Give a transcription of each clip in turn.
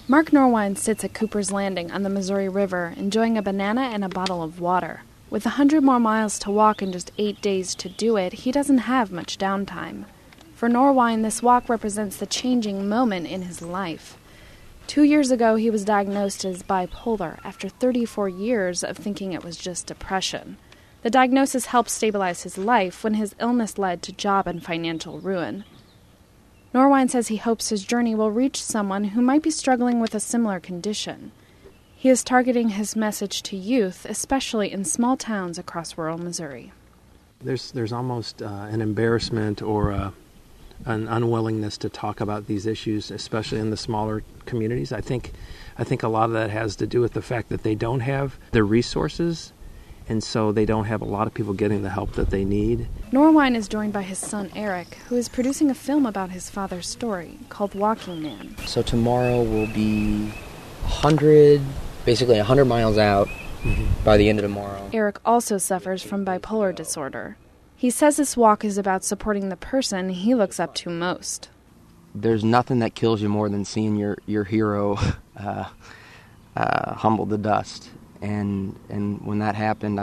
Mark Norwine sits at Cooper's Landing on the Missouri River, enjoying a banana and a bottle of water. With 100 more miles to walk and just 8 days to do it, he doesn't have much downtime. For Norwine, this walk represents the changing moment in his life. 2 years ago, he was diagnosed as bipolar after 34 years of thinking it was just depression. The diagnosis helped stabilize his life when his illness led to job and financial ruin. Norwine says he hopes his journey will reach someone who might be struggling with a similar condition. He is targeting his message to youth, especially in small towns across rural Missouri. There's almost an embarrassment or an unwillingness to talk about these issues, especially in the smaller communities. I think a lot of that has to do with the fact that they don't have the resources, and so they don't have a lot of people getting the help that they need. Norwine is joined by his son Eric, who is producing a film about his father's story called Walking Man. So tomorrow will be 100 miles out by the end of tomorrow. Eric also suffers from bipolar disorder. He says this walk is about supporting the person he looks up to most. There's nothing that kills you more than seeing your hero humbled to dust. And when that happened,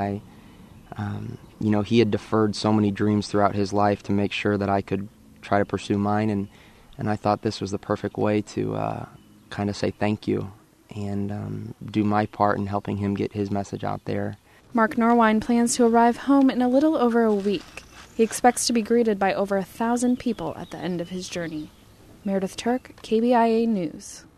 he had deferred so many dreams throughout his life to make sure that I could try to pursue mine. And I thought this was the perfect way to kind of say thank you and do my part in helping him get his message out there. Mark Norwine plans to arrive home in a little over a week. He expects to be greeted by over 1,000 people at the end of his journey. Meredith Turk, KBIA News.